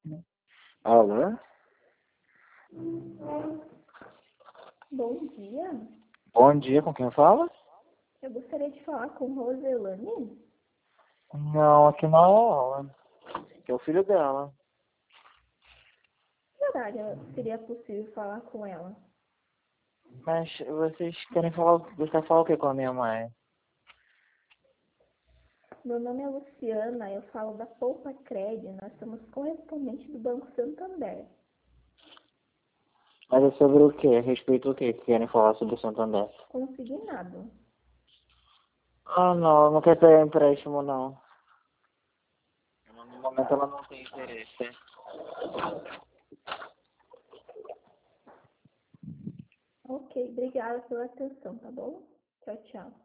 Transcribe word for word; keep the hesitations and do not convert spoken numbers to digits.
Alô? Bom dia. Bom dia, com quem fala? Eu gostaria de falar com Roselane. Não, aqui não é ela. Que é o filho dela. Que horário seria possível falar com ela? Mas vocês querem falar, você fala o que com a minha mãe? Meu nome é Luciana, eu falo da Poupa Cred, nós somos correspondentes do Banco Santander. Mas é sobre o quê? A respeito do quê que querem falar sobre o Santander? Consignado. Ah, não, não quer pegar empréstimo, não. No momento ela não tem interesse. Ok, obrigada pela atenção, tá bom? Tchau, tchau.